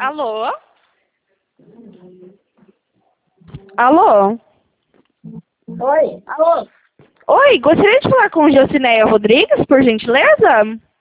Alô? Alô? Oi, alô? Oi, gostaria de falar com Jocineia Rodrigues, por gentileza?